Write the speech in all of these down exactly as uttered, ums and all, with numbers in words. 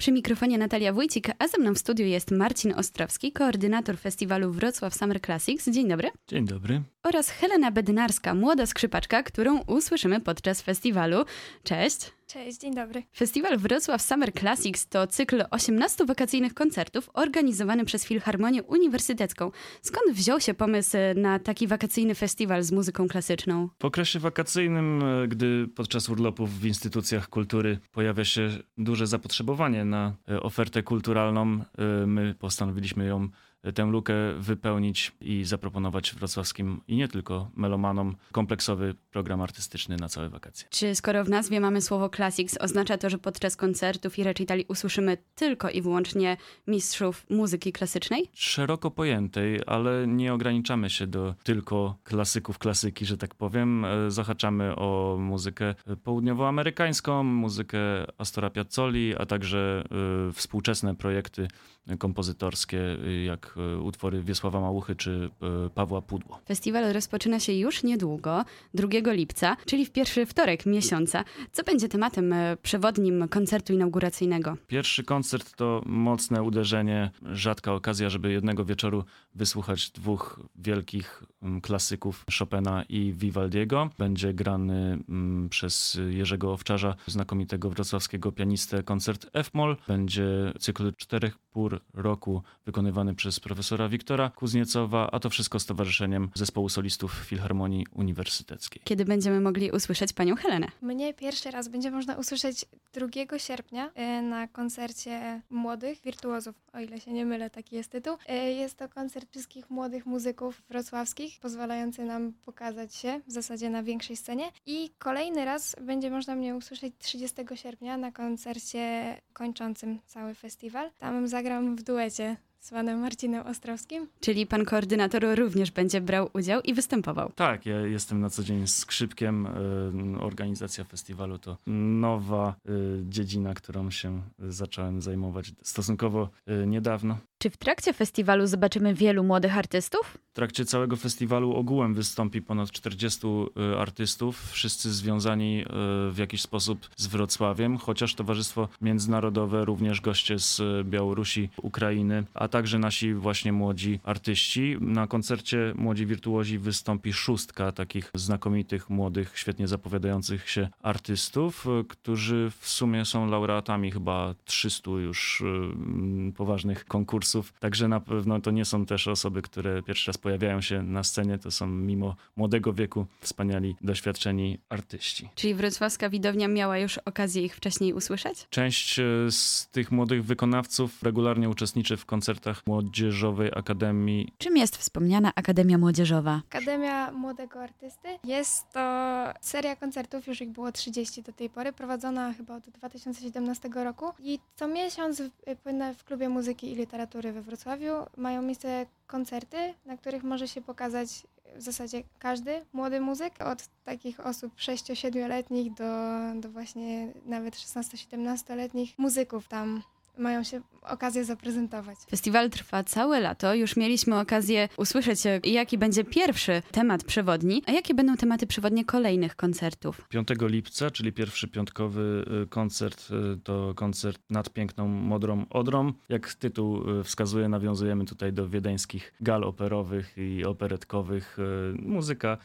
Przy mikrofonie Natalia Wójcik, a ze mną w studiu jest Marcin Ostrowski, koordynator festiwalu Wrocław Summer Classics. Dzień dobry. Dzień dobry. Oraz Helena Bednarska, młoda skrzypaczka, którą usłyszymy podczas festiwalu. Cześć. Cześć, dzień dobry. Festiwal Wrocław Summer Classics to cykl osiemnastu wakacyjnych koncertów organizowany przez Filharmonię Uniwersytecką. Skąd wziął się pomysł na taki wakacyjny festiwal z muzyką klasyczną? W okresie wakacyjnym, gdy podczas urlopów w instytucjach kultury pojawia się duże zapotrzebowanie na ofertę kulturalną, my postanowiliśmy ją tę lukę wypełnić i zaproponować wrocławskim i nie tylko melomanom kompleksowy program artystyczny na całe wakacje. Czy skoro w nazwie mamy słowo classics, oznacza to, że podczas koncertów i recitali usłyszymy tylko i wyłącznie mistrzów muzyki klasycznej? Szeroko pojętej, ale nie ograniczamy się do tylko klasyków klasyki, że tak powiem. Zahaczamy o muzykę południowoamerykańską, muzykę Astora Piazzoli, a także y, współczesne projekty kompozytorskie, jak utwory Wiesława Małuchy czy Pawła Pudło. Festiwal rozpoczyna się już niedługo, drugiego lipca, czyli w pierwszy wtorek miesiąca. Co będzie tematem przewodnim koncertu inauguracyjnego? Pierwszy koncert to mocne uderzenie, rzadka okazja, żeby jednego wieczoru wysłuchać dwóch wielkich klasyków Chopina i Vivaldiego. Będzie grany przez Jerzego Owczarza, znakomitego wrocławskiego pianistę, koncert F-moll. Będzie cykl czterech pór roku wykonywany przez profesora Wiktora Kuzniecowa, a to wszystko z towarzyszeniem zespołu solistów Filharmonii Uniwersyteckiej. Kiedy będziemy mogli usłyszeć panią Helenę? Mnie pierwszy raz będzie można usłyszeć drugiego sierpnia na koncercie młodych wirtuozów, o ile się nie mylę, taki jest tytuł. Jest to koncert wszystkich młodych muzyków wrocławskich, pozwalający nam pokazać się w zasadzie na większej scenie. I kolejny raz będzie można mnie usłyszeć trzydziestego sierpnia na koncercie kończącym cały festiwal. Tam zagram w duecie z panem Marcinem Ostrowskim. Czyli pan koordynator również będzie brał udział i występował. Tak, ja jestem na co dzień skrzypkiem. Organizacja festiwalu to nowa dziedzina, którą się zacząłem zajmować stosunkowo niedawno. Czy w trakcie festiwalu zobaczymy wielu młodych artystów? W trakcie całego festiwalu ogółem wystąpi ponad czterdziestu artystów, wszyscy związani w jakiś sposób z Wrocławiem, chociaż Towarzystwo Międzynarodowe, również goście z Białorusi, Ukrainy, a także nasi właśnie młodzi artyści. Na koncercie Młodzi Wirtuozi wystąpi szóstka takich znakomitych, młodych, świetnie zapowiadających się artystów, którzy w sumie są laureatami chyba trzystu już poważnych konkursów. Także na pewno to nie są też osoby, które pierwszy raz pojawiają się na scenie, to są mimo młodego wieku wspaniali, doświadczeni artyści. Czyli wrocławska widownia miała już okazję ich wcześniej usłyszeć? Część z tych młodych wykonawców regularnie uczestniczy w koncertach Młodzieżowej Akademii. Czym jest wspomniana Akademia Młodzieżowa? Akademia Młodego Artysty. Jest to seria koncertów, już ich było trzydzieści do tej pory, prowadzona chyba od dwa tysiące siedemnastego roku i co miesiąc w, w Klubie Muzyki i Literatury we Wrocławiu mają miejsce koncerty, na których może się pokazać w zasadzie każdy młody muzyk, od takich osób sześcio-siedmioletnich do, do właśnie nawet szesnasto-siedemnastoletnich muzyków tam mają się okazję zaprezentować. Festiwal trwa całe lato. Już mieliśmy okazję usłyszeć, jaki będzie pierwszy temat przewodni, a jakie będą tematy przewodnie kolejnych koncertów. piątego lipca, czyli pierwszy piątkowy koncert, to koncert nad piękną Modrą Odrą. Jak tytuł wskazuje, nawiązujemy tutaj do wiedeńskich gal operowych i operetkowych. Muzyka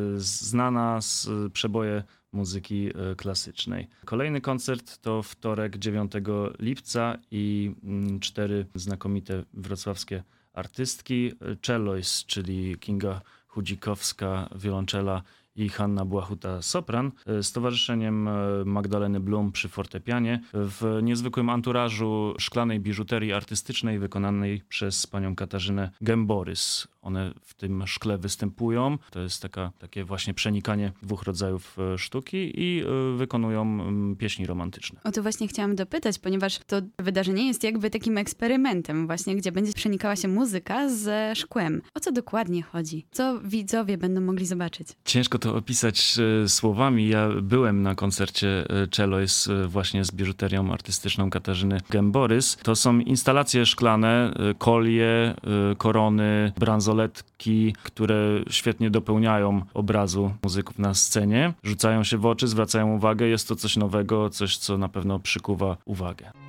znana z przeboje muzyki klasycznej. Kolejny koncert to wtorek dziewiątego lipca i cztery znakomite wrocławskie artystki. Cellois, czyli Kinga Chudzikowska, wiolonczela i Hanna Błachuta-sopran z towarzyszeniem Magdaleny Blum przy fortepianie w niezwykłym anturażu szklanej biżuterii artystycznej wykonanej przez panią Katarzynę Gęborys. One w tym szkle występują. To jest taka, takie właśnie przenikanie dwóch rodzajów sztuki i wykonują pieśni romantyczne. O to właśnie chciałam dopytać, ponieważ to wydarzenie jest jakby takim eksperymentem właśnie, gdzie będzie przenikała się muzyka ze szkłem. O co dokładnie chodzi? Co widzowie będą mogli zobaczyć? Ciężko to opisać słowami. Ja byłem na koncercie Cellois właśnie z biżuterią artystyczną Katarzyny Gęborys. To są instalacje szklane, kolie, korony, bransoletki, które świetnie dopełniają obrazu muzyków na scenie. Rzucają się w oczy, zwracają uwagę. Jest to coś nowego, coś, co na pewno przykuwa uwagę.